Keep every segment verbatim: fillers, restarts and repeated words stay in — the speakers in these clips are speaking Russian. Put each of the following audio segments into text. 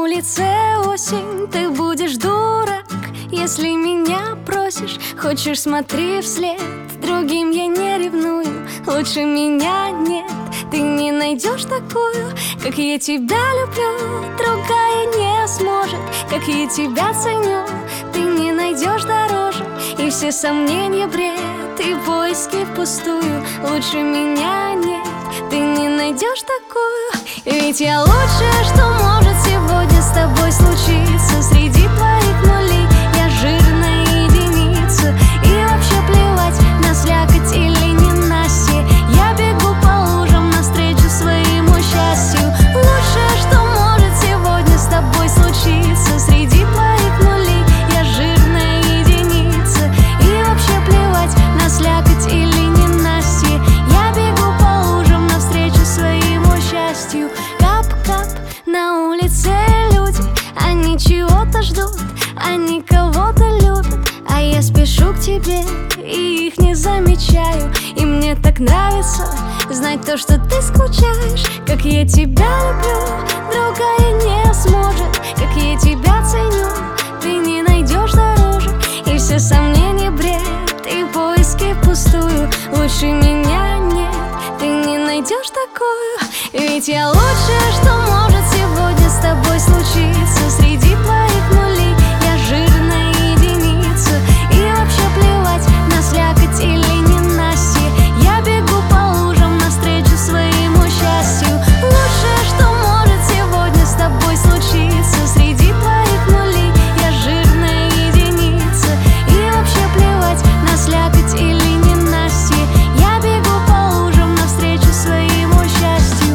улице осень, ты будешь дурак, если меня просишь. Хочешь, смотри вслед, другим я не ревную. Лучше меня нет, ты не найдешь такую, как я тебя люблю. Другая не сможет, как я тебя ценю. Ты не найдешь дороже, и все сомнения бред, и поиски впустую. Лучше меня нет, ты не найдешь такую. Ведь я лучшее, что может сегодня с тобой случиться. Среди твоих нулей я жирная единица. И вообще плевать, на слякоть или ненастье. Я бегу по лужам навстречу своему счастью. Лучшее, что может сегодня с тобой случиться. Среди твоих нулей я жирная единица. И вообще плевать, на слякоть или ненастье. Я бегу по лужам навстречу своему счастью. Кап-кап, на улице люди, они чего-то ждут, они кого-то любят, а я спешу к тебе и их не замечаю. И мне так нравится знать то, что ты скучаешь, как я тебя люблю. Другая не сможет, как я тебя ценю. Ты не найдешь дороже, и все сомнения бред, и поиски впустую. Лучше меня нет, ты не найдешь такую. Ведь я лучшее, что может сегодня с тобой случиться. Среди твоих нулей я жирная единица. И вообще плевать, на слякоть или ненастье. Я бегу по лужам навстречу своему счастью. Лучшее, что может сегодня с тобой случиться. Среди твоих нулей я жирная единица. И вообще плевать, на слякоть или ненастье. Я бегу по лужам навстречу своему счастью.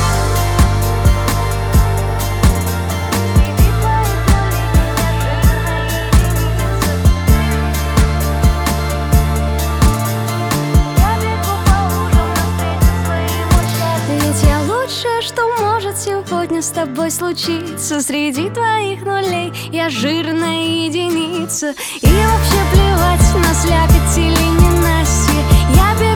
Ведь я лучшее, что может сегодня с тобой случиться. Среди твоих нулей я жирная единица. И вообще плевать, на слякоть или ненастье. Я